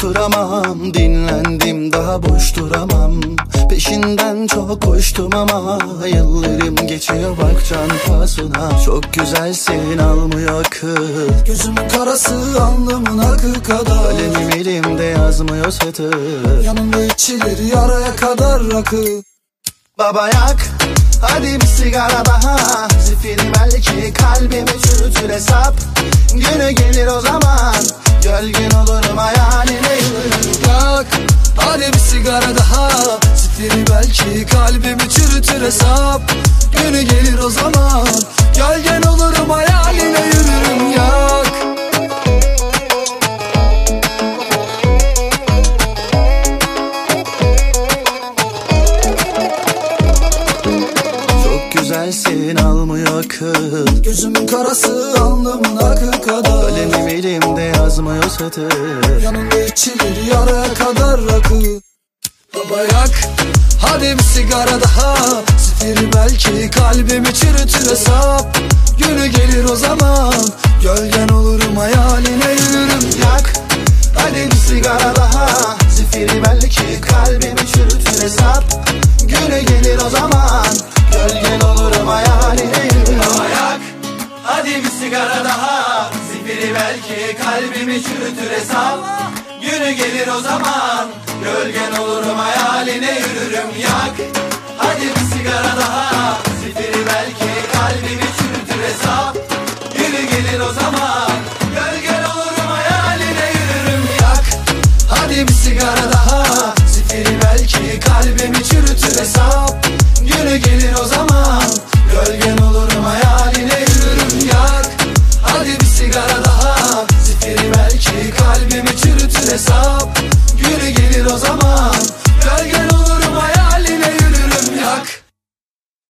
oturamam, dinlendim daha boş duramam. Peşinden çok koştum ama yıllarım geçiyor bak can pahasına. Çok güzelsin almıyor akıl, Gözümün karası alnımın akı kadar. kalemim elimde yazmıyor satır. Yanımda içilir yaraya kadar rakı. Baba yak, hadi bir sigara daha. Zifiri belki kalbimi çürütür hesap. Günü gelir o zaman, gölgen olurum hayaline yürürüm. Yak, hadi bir sigara daha. Zifiri belki kalbimi çürütür hesap. Günü gelir o zaman, gölgen olurum hayaline yürürüm. Yak. Güzelsin almıyor akıl, Gözümün karası alnımın akı kadar. kalemim elimde yazmıyor satır. Yanında içilir yaraya kadar rakı. Baba yak, hadi bir sigara daha. Zifiri belki kalbimi çürütür hesap. Günü gelir o zaman, gölgen olurum hayaline yürürüm. Yak, hadi bir sigara daha. Zifiri belki kalbimi çürütür hesap. Günü gelir o zaman, gölgen olurum hayaline yürürüm. Yak, hadi bir sigara daha. Zifiri belki kalbimi çürütür hesap. Günü gelir o zaman, gölgen olurum hayaline yürürüm. Yak, hadi bir sigara daha. Zifiri belki kalbimi çürütür hesap. Günü gelir o zaman, gölgen olurum hayaline yürürüm. Yak, hadi bir sigara daha. Zifiri belki kalbimi çürütür hesap. Günü gelir o zaman, gölgen olurum hayaline yürürüm. Yak, hadi bir sigara daha. Zifiri belki kalbimi çürütür hesap. Günü gelir o zaman,